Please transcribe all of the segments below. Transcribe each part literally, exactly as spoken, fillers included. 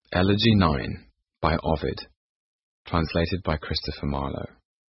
Elegy nine by Ovid, translated by Christopher Marlowe.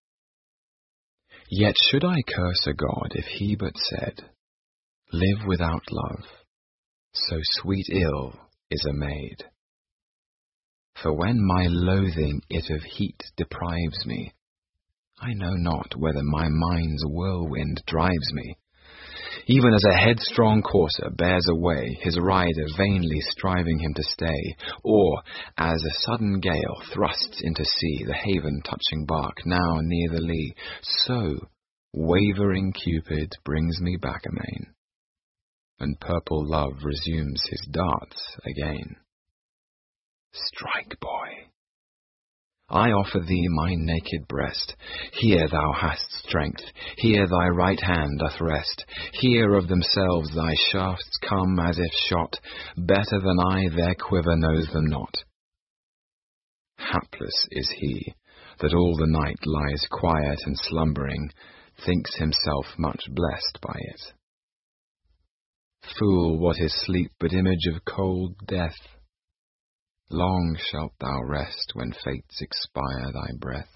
Yet should I curse a god if he but said, live without love, so sweet ill is a maid. For when my loathing it of heat deprives me, I know not whether my mind's whirlwind drives me, even as a headstrong courser bears away his rider vainly striving him to stay, or as a sudden gale thrusts into sea the haven-touching bark now near the lee, so wavering Cupid brings me back amain, and purple love resumes his darts again. Strike, boy! I offer thee my naked breast. Here thou hast strength, here thy right hand doth rest. Here of themselves thy shafts come as if shot. Better than I their quiver knows them not. Hapless is he that all the night lies quiet and slumbering, thinks himself much blessed by it. Fool, what is sleep but image of cold death? Long shalt thou rest when fates expire thy breath.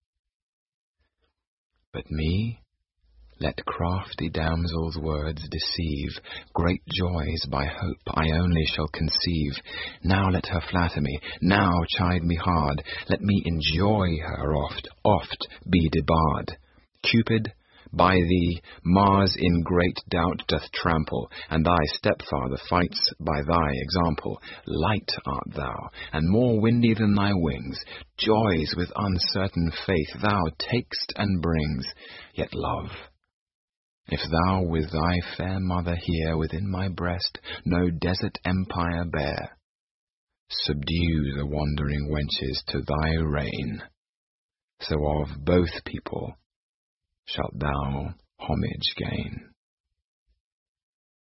But me, let crafty damsels' words deceive, great joys by hope I only shall conceive. Now let her flatter me, now chide me hard, let me enjoy her oft, oft be debarred. Cupid, by thee Mars in great doubt doth trample, and thy stepfather fights by thy example. Light art thou, and more windy than thy wings. Joys with uncertain faith thou tak'st and brings. Yet love, if thou with thy fair mother here within my breast no desert empire bear, subdue the wandering wenches to thy reign, so of both people shalt thou homage gain.